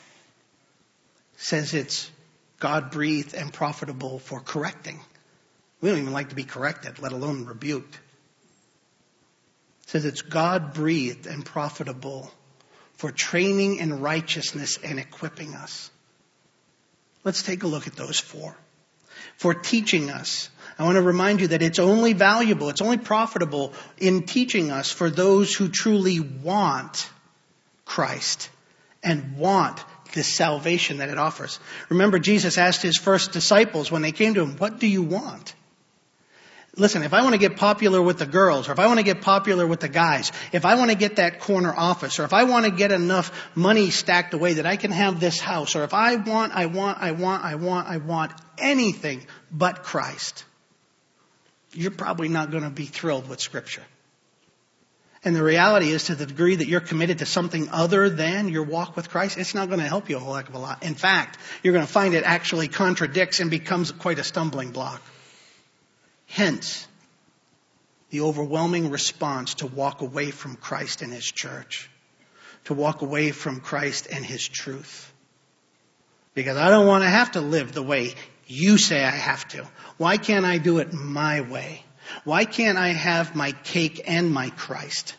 says it's God-breathed and profitable for correcting. We don't even like to be corrected, let alone rebuked. It says it's God-breathed and profitable for training in righteousness and equipping us. Let's take a look at those four. For teaching us. I want to remind you that it's only valuable, it's only profitable in teaching us for those who truly want Christ and want the salvation that it offers. Remember, Jesus asked his first disciples when they came to him, what do you want? Listen, if I want to get popular with the girls, or if I want to get popular with the guys, if I want to get that corner office, or if I want to get enough money stacked away that I can have this house, or if I want, I want, I want, I want, I want anything but Christ, you're probably not going to be thrilled with Scripture. And the reality is, to the degree that you're committed to something other than your walk with Christ, it's not going to help you a whole heck of a lot. In fact, you're going to find it actually contradicts and becomes quite a stumbling block. Hence, the overwhelming response to walk away from Christ and His church, to walk away from Christ and His truth. Because I don't want to have to live the way you say I have to. Why can't I do it my way? Why can't I have my cake and my Christ?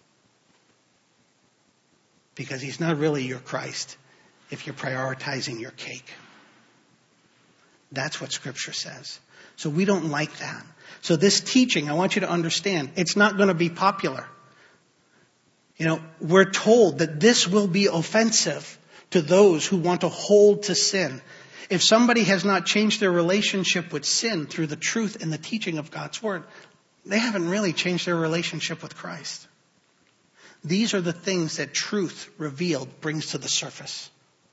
Because He's not really your Christ if you're prioritizing your cake. That's what Scripture says. So we don't like that. So this teaching, I want you to understand, it's not going to be popular. You know, we're told that this will be offensive to those who want to hold to sin. If somebody has not changed their relationship with sin through the truth and the teaching of God's Word, they haven't really changed their relationship with Christ. These are the things that truth revealed brings to the surface.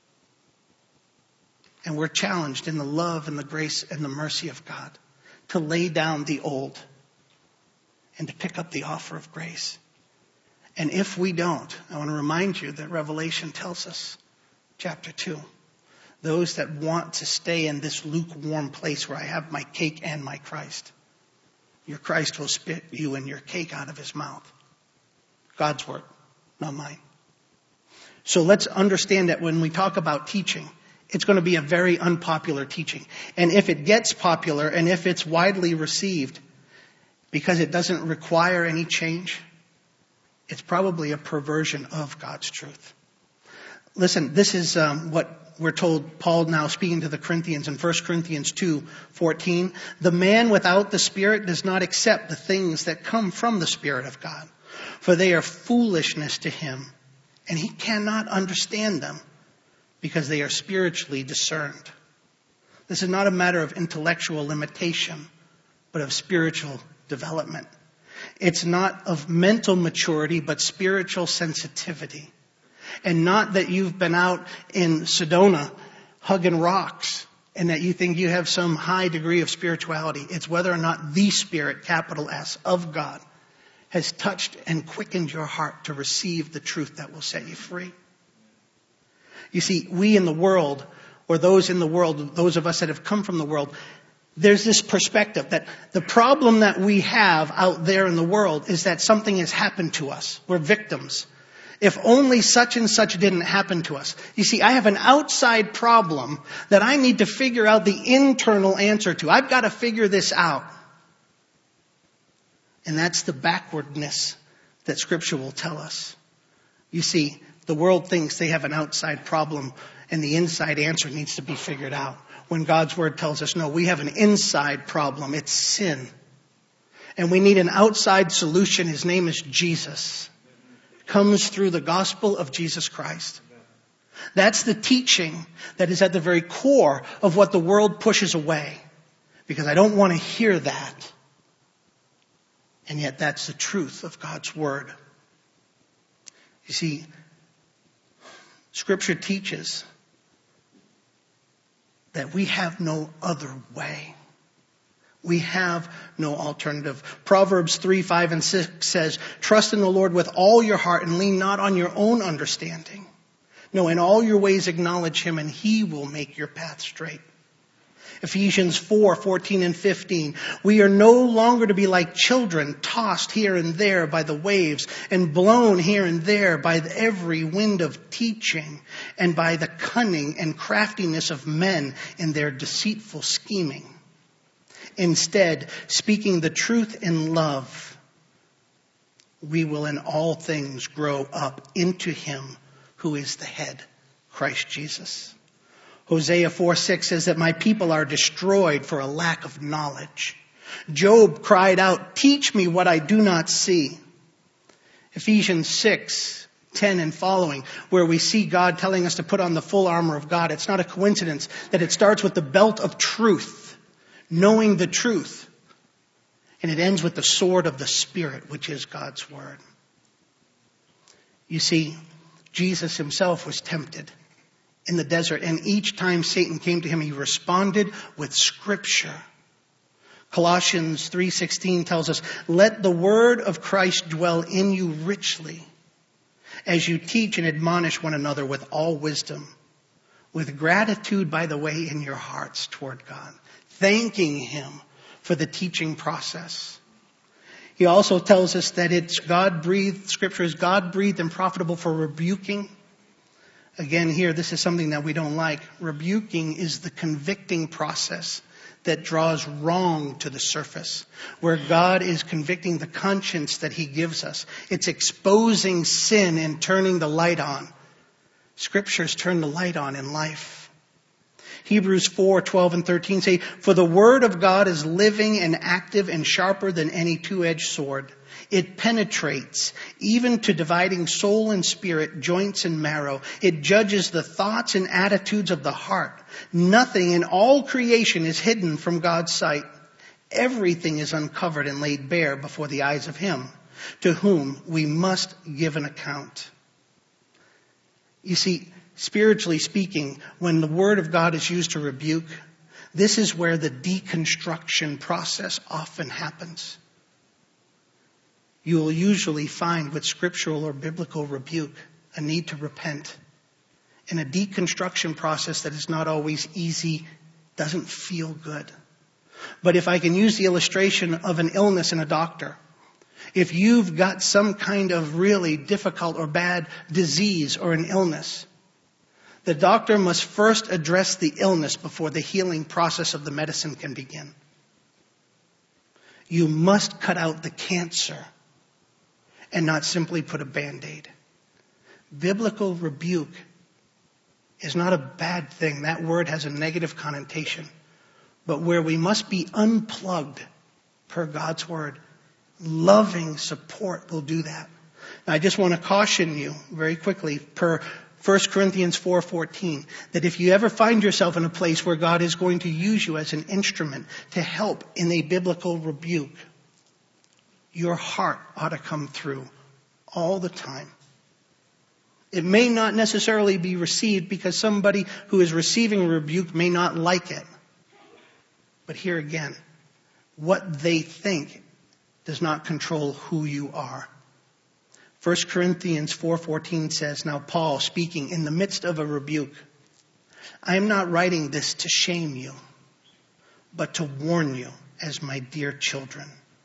And we're challenged in the love and the grace and the mercy of God to lay down the old and to pick up the offer of grace. And if we don't, I want to remind you that Revelation tells us, chapter two, those that want to stay in this lukewarm place where I have my cake and my Christ, your Christ will spit you and your cake out of His mouth. God's word, not mine. So let's understand that when we talk about teaching, it's going to be a very unpopular teaching. And if it gets popular and if it's widely received because it doesn't require any change, it's probably a perversion of God's truth. Listen, this is um, what we're told, Paul now speaking to the Corinthians in First Corinthians two fourteen. The man without the Spirit does not accept the things that come from the Spirit of God, for they are foolishness to him, and he cannot understand them because they are spiritually discerned. This is not a matter of intellectual limitation, but of spiritual development. It's not of mental maturity, but spiritual sensitivity. And not that you've been out in Sedona hugging rocks and that you think you have some high degree of spirituality. It's whether or not the Spirit, capital S, of God has touched and quickened your heart to receive the truth that will set you free. You see, we in the world, or those in the world, those of us that have come from the world, there's this perspective that the problem that we have out there in the world is that something has happened to us. We're victims. If only such and such didn't happen to us. You see, I have an outside problem that I need to figure out the internal answer to. I've got to figure this out. And that's the backwardness that Scripture will tell us. You see, the world thinks they have an outside problem and the inside answer needs to be figured out. When God's Word tells us, no, we have an inside problem. It's sin. And we need an outside solution. His name is Jesus. Comes through the gospel of Jesus Christ. That's the teaching that is at the very core of what the world pushes away. Because I don't want to hear that. And yet that's the truth of God's Word. You see, Scripture teaches that we have no other way. We have no alternative. Proverbs three, five, and six says, trust in the Lord with all your heart and lean not on your own understanding. No, in all your ways acknowledge Him and He will make your path straight. Ephesians four, fourteen and fifteen. We are no longer to be like children, tossed here and there by the waves and blown here and there by every wind of teaching and by the cunning and craftiness of men in their deceitful scheming. Instead, speaking the truth in love, we will in all things grow up into Him who is the head, Christ Jesus. Hosea four six says that my people are destroyed for a lack of knowledge. Job cried out, teach me what I do not see. Ephesians six, ten and following, where we see God telling us to put on the full armor of God. It's not a coincidence that it starts with the belt of truth, knowing the truth. And it ends with the sword of the Spirit, which is God's Word. You see, Jesus Himself was tempted in the desert. And each time Satan came to Him, He responded with Scripture. Colossians three sixteen tells us, let the word of Christ dwell in you richly as you teach and admonish one another with all wisdom, with gratitude, by the way, in your hearts toward God, thanking him for the teaching process. He also tells us that it's God-breathed, Scripture is God-breathed and profitable for rebuking. Again, here, this is something that we don't like. Rebuking is the convicting process that draws wrong to the surface, where God is convicting the conscience that he gives us. It's exposing sin and turning the light on. Scriptures turn the light on in life. Hebrews four twelve and thirteen say, for the word of God is living and active and sharper than any two-edged sword. It penetrates even to dividing soul and spirit, joints and marrow. It judges the thoughts and attitudes of the heart. Nothing in all creation is hidden from God's sight. Everything is uncovered and laid bare before the eyes of him to whom we must give an account. You see, spiritually speaking, when the word of God is used to rebuke, this is where the deconstruction process often happens. You will usually find with scriptural or biblical rebuke a need to repent. And a deconstruction process that is not always easy, doesn't feel good. But if I can use the illustration of an illness in a doctor, if you've got some kind of really difficult or bad disease or an illness, the doctor must first address the illness before the healing process of the medicine can begin. You must cut out the cancer and not simply put a Band-Aid. Biblical rebuke is not a bad thing. That word has a negative connotation. But where we must be unplugged per God's word, loving support will do that. Now, I just want to caution you very quickly per First Corinthians four fourteen, that if you ever find yourself in a place where God is going to use you as an instrument to help in a biblical rebuke, your heart ought to come through all the time. It may not necessarily be received because somebody who is receiving a rebuke may not like it. But here again, what they think does not control who you are. First Corinthians four fourteen says, now Paul speaking in the midst of a rebuke, I am not writing this to shame you, but to warn you as my dear children.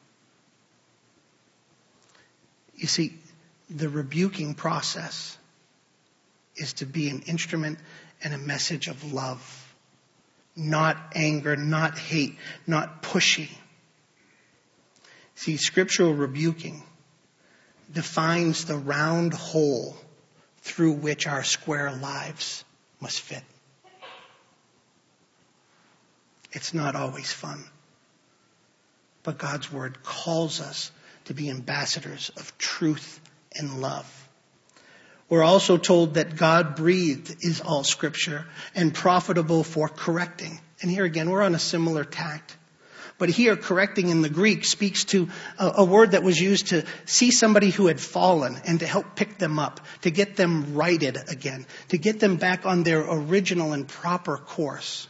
You see, the rebuking process is to be an instrument and a message of love. Not anger, not hate, not pushy. See, scriptural rebuking defines the round hole through which our square lives must fit. It's not always fun. But God's word calls us to be ambassadors of truth and love. We're also told that God-breathed is all scripture and profitable for correcting. And here again, we're on a similar tact. But here, correcting in the Greek speaks to a, a word that was used to see somebody who had fallen and to help pick them up, to get them righted again, to get them back on their original and proper course.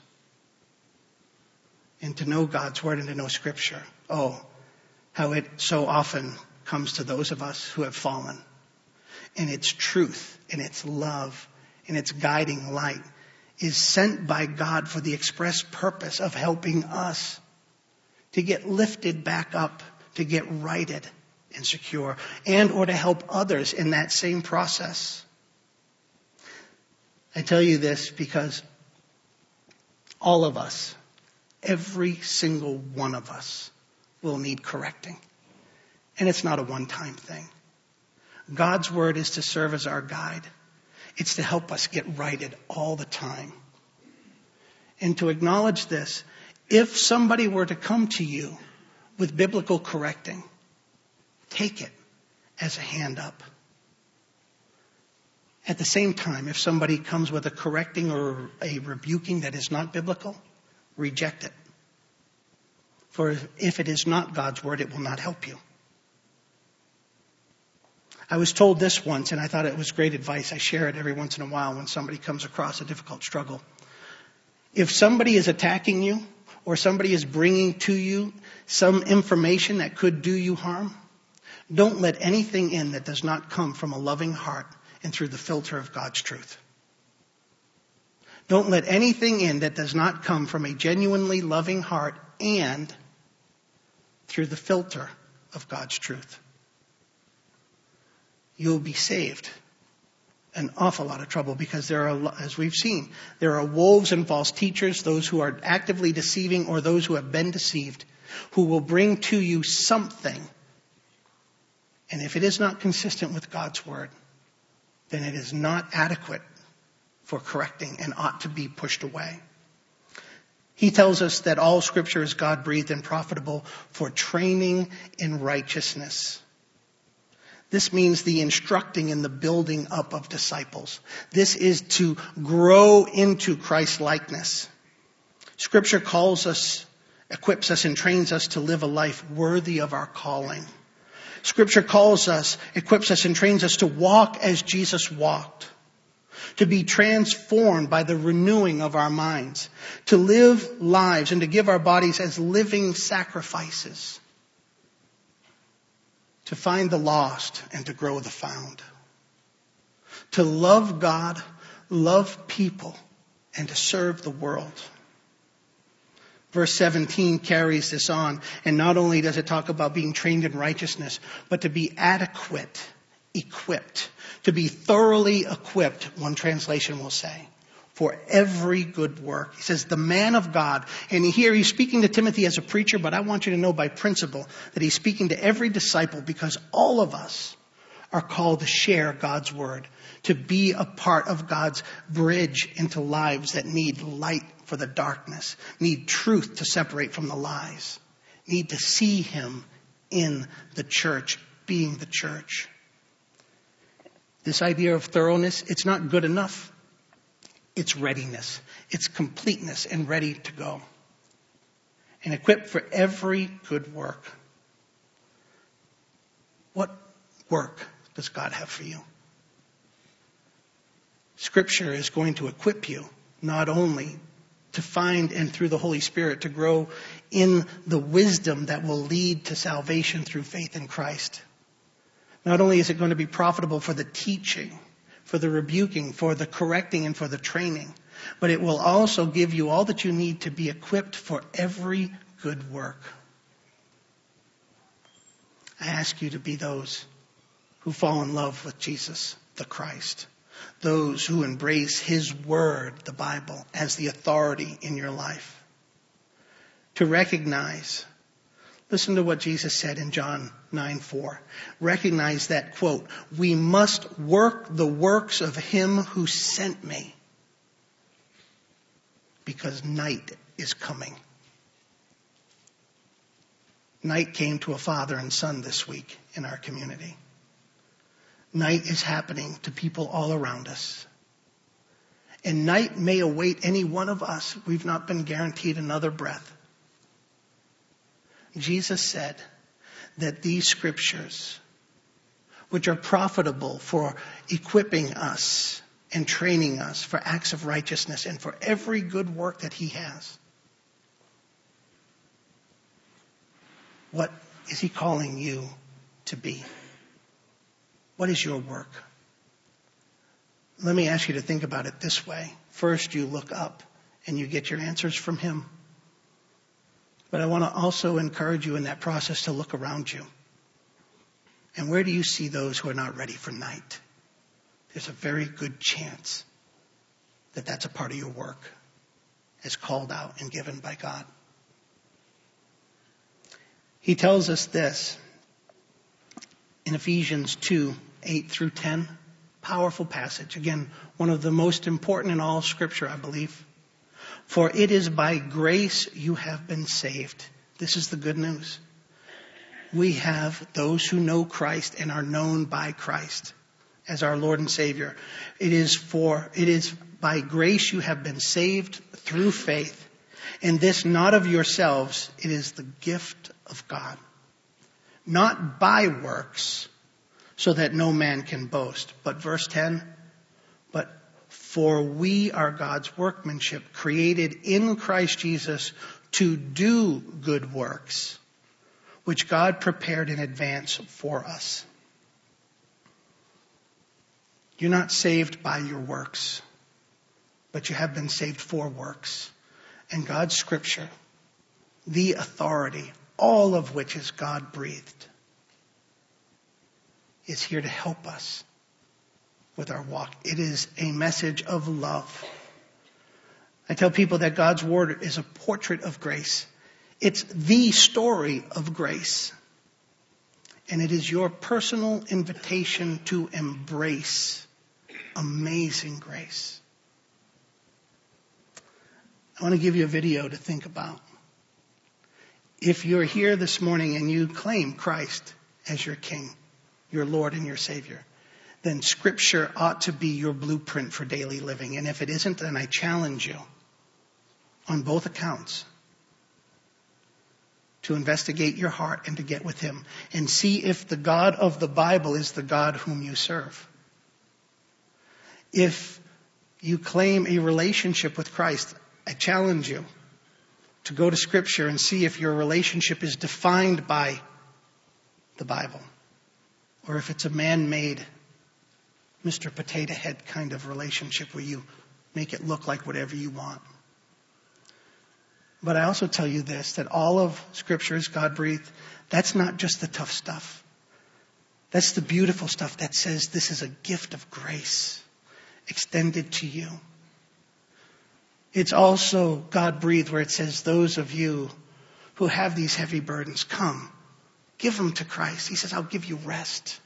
And to know God's word and to know scripture. Oh, how it so often comes to those of us who have fallen. And its truth and its love and its guiding light is sent by God for the express purpose of helping us to get lifted back up, to get righted and secure, and or to help others in that same process. I tell you this because all of us, every single one of us, will need correcting. And it's not a one-time thing. God's word is to serve as our guide. It's to help us get righted all the time. And to acknowledge this, if somebody were to come to you with biblical correcting, take it as a hand up. At the same time, if somebody comes with a correcting or a rebuking that is not biblical, reject it. For if it is not God's word, it will not help you. I was told this once, and I thought it was great advice. I share it every once in a while when somebody comes across a difficult struggle. If somebody is attacking you or somebody is bringing to you some information that could do you harm, don't let anything in that does not come from a loving heart and through the filter of God's truth. Don't let anything in that does not come from a genuinely loving heart and through the filter of God's truth. You'll be saved an awful lot of trouble because there are, as we've seen, there are wolves and false teachers, those who are actively deceiving or those who have been deceived, who will bring to you something. And if it is not consistent with God's word, then it is not adequate for correcting and ought to be pushed away. He tells us that all Scripture is God-breathed and profitable for training in righteousness. This means the instructing and the building up of disciples. This is to grow into Christ-likeness. Scripture calls us, equips us, and trains us to live a life worthy of our calling. Scripture calls us, equips us, and trains us to walk as Jesus walked. To be transformed by the renewing of our minds. To live lives and to give our bodies as living sacrifices. To find the lost and to grow the found. To love God, love people, and to serve the world. Verse seventeen carries this on, and not only does it talk about being trained in righteousness, but to be adequate, equipped, to be thoroughly equipped, one translation will say, for every good work. He says, the man of God. And here he's speaking to Timothy as a preacher, but I want you to know by principle that he's speaking to every disciple because all of us are called to share God's word, to be a part of God's bridge into lives that need light for the darkness, need truth to separate from the lies, need to see him in the church, being the church. This idea of thoroughness, it's not good enough. It's readiness. It's completeness and ready to go. And equipped for every good work. What work does God have for you? Scripture is going to equip you not only to find and through the Holy Spirit to grow in the wisdom that will lead to salvation through faith in Christ. Not only is it going to be profitable for the teaching, for the rebuking, for the correcting, and for the training, but it will also give you all that you need to be equipped for every good work. I ask you to be those who fall in love with Jesus, the Christ. Those who embrace His Word, the Bible, as the authority in your life. To recognize, listen to what Jesus said in John nine four. Recognize that, quote, we must work the works of Him who sent me because night is coming. Night came to a father and son this week in our community. Night is happening to people all around us. And night may await any one of us. We've not been guaranteed another breath. Jesus said that these scriptures, which are profitable for equipping us and training us for acts of righteousness and for every good work that He has. What is He calling you to be? What is your work? Let me ask you to think about it this way. First, you look up and you get your answers from Him. But I want to also encourage you in that process to look around you. And where do you see those who are not ready for night? There's a very good chance that that's a part of your work as called out and given by God. He tells us this in Ephesians two, eight through ten. Powerful passage. Again, one of the most important in all Scripture, I believe. For it is by grace you have been saved. This is the good news. We have those who know Christ and are known by Christ as our Lord and Savior. It is for, it is by grace you have been saved through faith. And this not of yourselves, it is the gift of God. Not by works, so that no man can boast. But verse ten, but For we are God's workmanship, created in Christ Jesus to do good works, which God prepared in advance for us. You're not saved by your works, but you have been saved for works. And God's scripture, the authority, all of which is God-breathed, is here to help us with our walk. It is a message of love. I tell people that God's word is a portrait of grace. It's the story of grace. And it is your personal invitation to embrace amazing grace. I want to give you a video to think about. If you're here this morning and you claim Christ as your King, your Lord and your Savior, then Scripture ought to be your blueprint for daily living. And if it isn't, then I challenge you on both accounts to investigate your heart and to get with Him and see if the God of the Bible is the God whom you serve. If you claim a relationship with Christ, I challenge you to go to Scripture and see if your relationship is defined by the Bible, or if it's a man-made Mister Potato Head kind of relationship where you make it look like whatever you want. But I also tell you this, that all of Scripture is God-breathed. That's not just the tough stuff. That's the beautiful stuff that says this is a gift of grace extended to you. It's also God-breathed where it says, those of you who have these heavy burdens, come, give them to Christ. He says, I'll give you rest.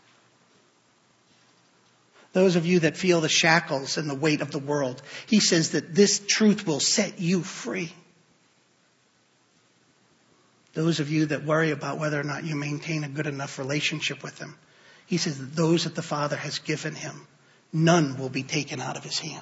Those of you that feel the shackles and the weight of the world, He says that this truth will set you free. Those of you that worry about whether or not you maintain a good enough relationship with Him, He says that those that the Father has given Him, none will be taken out of His hand.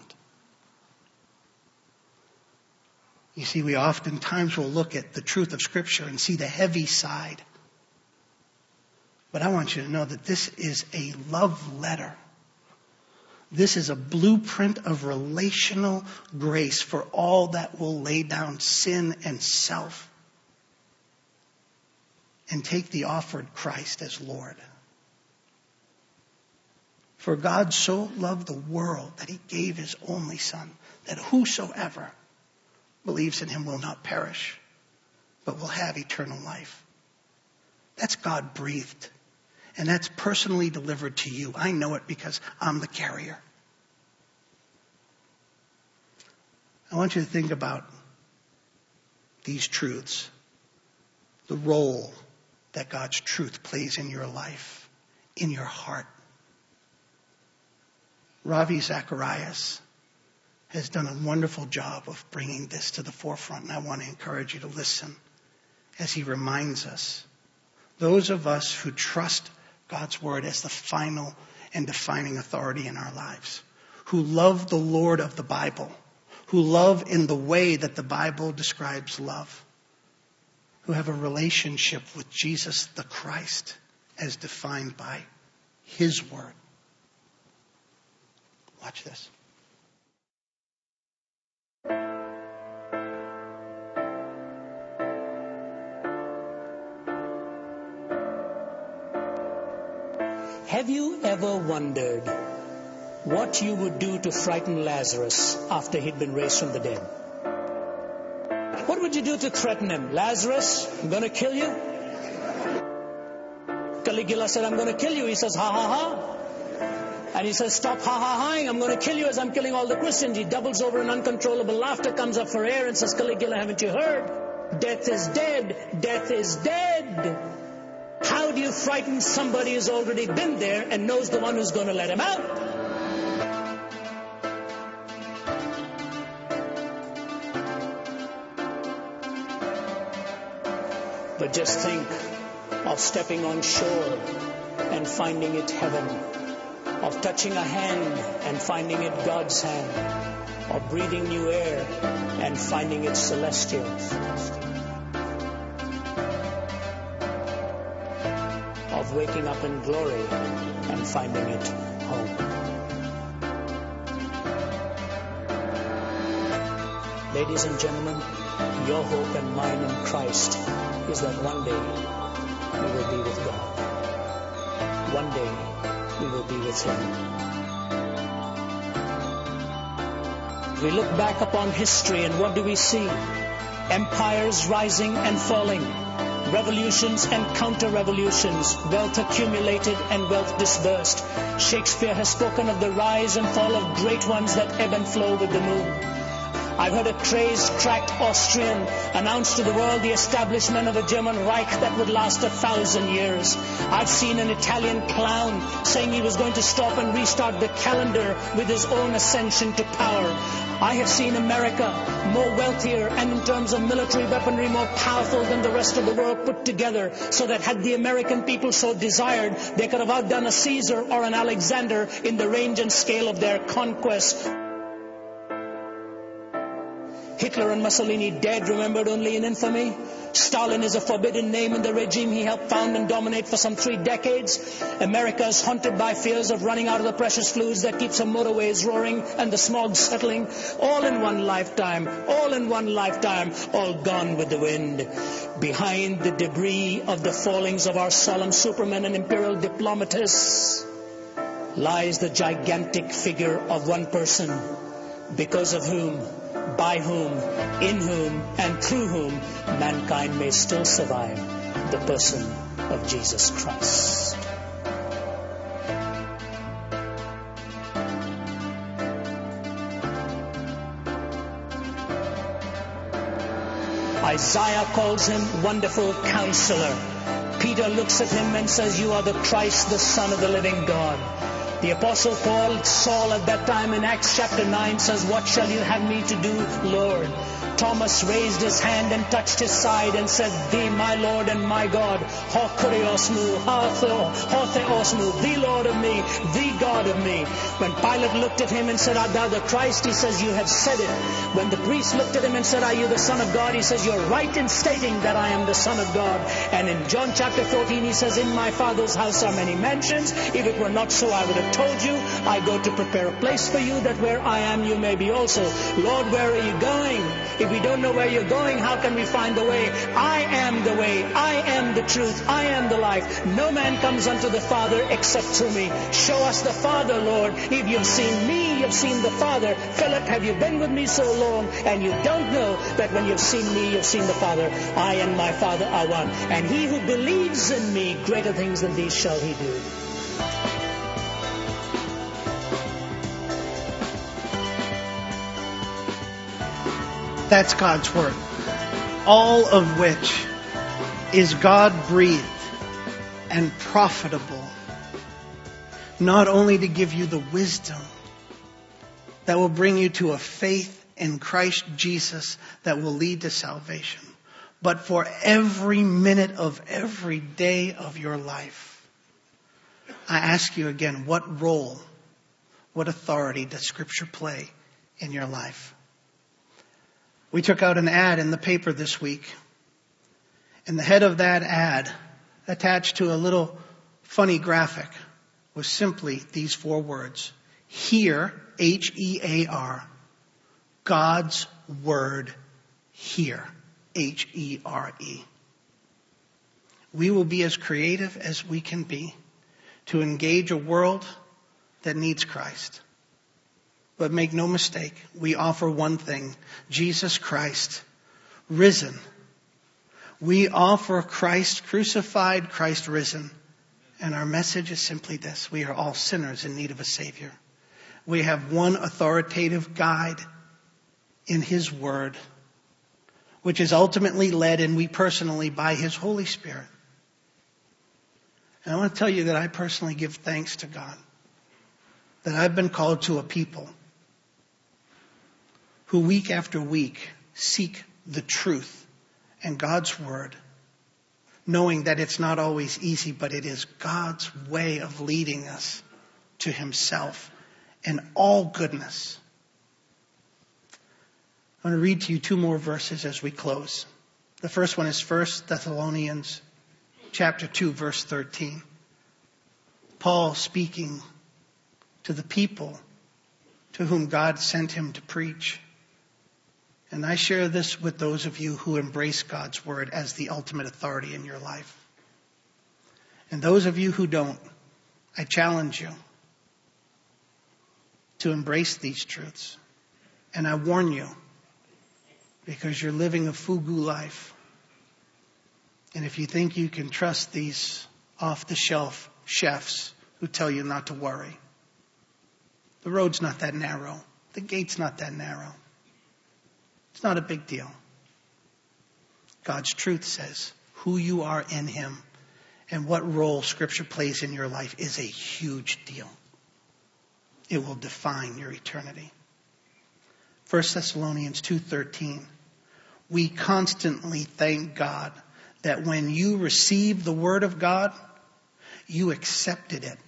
You see, we oftentimes will look at the truth of Scripture and see the heavy side. But I want you to know that this is a love letter. This is a blueprint of relational grace for all that will lay down sin and self and take the offered Christ as Lord. For God so loved the world that He gave His only Son, that whosoever believes in Him will not perish, but will have eternal life. That's God-breathed. And that's personally delivered to you. I know it because I'm the carrier. I want you to think about these truths. The role that God's truth plays in your life, in your heart. Ravi Zacharias has done a wonderful job of bringing this to the forefront. And I want to encourage you to listen as he reminds us, those of us who trust God's word as the final and defining authority in our lives, who love the Lord of the Bible, who love in the way that the Bible describes love, who have a relationship with Jesus the Christ as defined by His word. Watch this. Have you ever wondered what you would do to frighten Lazarus after he'd been raised from the dead? What would you do to threaten him? Lazarus, I'm going to kill you. Caligula said, I'm going to kill you. He says, ha ha ha. And he says, stop ha ha haing. I'm going to kill you as I'm killing all the Christians. He doubles over in uncontrollable laughter, comes up for air and says, Caligula, haven't you heard? Death is dead. Death is dead. How do you frighten somebody who's already been there and knows the one who's going to let him out? But just think of stepping on shore and finding it heaven, of touching a hand and finding it God's hand, of breathing new air and finding it celestial. Of waking up in glory and finding it home. Ladies and gentlemen, your hope and mine in Christ is that one day we will be with God. One day we will be with Him. We look back upon history and what do we see? Empires rising and falling, revolutions and counter-revolutions, wealth accumulated and wealth dispersed. Shakespeare has spoken of the rise and fall of great ones that ebb and flow with the moon. I've heard a crazed, cracked Austrian announce to the world the establishment of a German Reich that would last a thousand years. I've seen an Italian clown saying he was going to stop and restart the calendar with his own ascension to power. I have seen America more wealthier and in terms of military weaponry more powerful than the rest of the world put together, so that had the American people so desired, they could have outdone a Caesar or an Alexander in the range and scale of their conquest. Hitler and Mussolini dead, remembered only in infamy. Stalin is a forbidden name in the regime he helped found and dominate for some three decades. America is haunted by fears of running out of the precious fluids that keeps the motorways roaring and the smog settling. All in one lifetime, all in one lifetime, all gone with the wind. Behind the debris of the fallings of our solemn supermen and imperial diplomatists lies the gigantic figure of one person, because of whom, by whom, in whom, and through whom mankind may still survive, the person of Jesus Christ. Isaiah calls him Wonderful Counselor. Peter looks at him and says, "You are the Christ, the Son of the living God." The Apostle Paul, Saul at that time in Acts chapter nine says, "What shall you have me to do, Lord?" Thomas raised his hand and touched his side and said, "Thee, my Lord and my God, ho kuriosmu, ho theosmu, the Lord of me, the God of me." When Pilate looked at him and said, "Art thou the Christ?" he says, "You have said it." When the priest looked at him and said, "Are you the Son of God?" he says, "You're right in stating that I am the Son of God." And in John chapter fourteen he says, "In my Father's house are many mansions. If it were not so, I would have told you. I go to prepare a place for you, that where I am you may be also." Lord, where are you going? If we don't know where you're going, how can we find the way? I am the way. I am the truth. I am the life. No man comes unto the Father except through me. Show us the Father, Lord. If you've seen me, you've seen the Father. Philip, have you been with me so long and you don't know that when you've seen me, you've seen the Father? I and my Father are one. And he who believes in me, greater things than these shall he do. That's God's Word, all of which is God-breathed and profitable, not only to give you the wisdom that will bring you to a faith in Christ Jesus that will lead to salvation, but for every minute of every day of your life. I ask you again, what role, what authority does Scripture play in your life? We took out an ad in the paper this week. And the head of that ad, attached to a little funny graphic, was simply these four words. Hear, H E A R, God's Word here, H E R E. We will be as creative as we can be to engage a world that needs Christ. But make no mistake, we offer one thing, Jesus Christ, risen. We offer Christ crucified, Christ risen. And our message is simply this: we are all sinners in need of a Savior. We have one authoritative guide in His Word, which is ultimately led, and we personally, by His Holy Spirit. And I want to tell you that I personally give thanks to God that I've been called to a people who week after week seek the truth and God's Word, knowing that it's not always easy, but it is God's way of leading us to Himself and all goodness. I'm going to read to you two more verses as we close. The first one is First Thessalonians chapter two, verse thirteen. Paul speaking to the people to whom God sent him to preach. And I share this with those of you who embrace God's word as the ultimate authority in your life. And those of you who don't, I challenge you to embrace these truths. And I warn you, because you're living a fugu life. And if you think you can trust these off-the-shelf chefs who tell you not to worry, the road's not that narrow. The gate's not that narrow. It's not a big deal. God's truth says who you are in Him and what role Scripture plays in your life is a huge deal. It will define your eternity. First Thessalonians two thirteen. We constantly thank God that when you received the Word of God, you accepted it.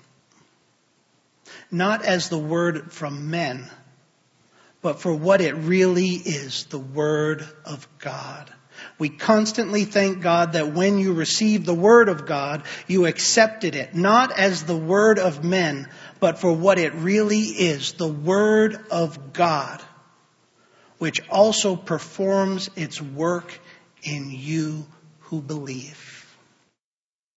Not as the word from men, but for what it really is, the Word of God. We constantly thank God that when you received the Word of God, you accepted it, not as the word of men, but for what it really is, the Word of God, which also performs its work in you who believe.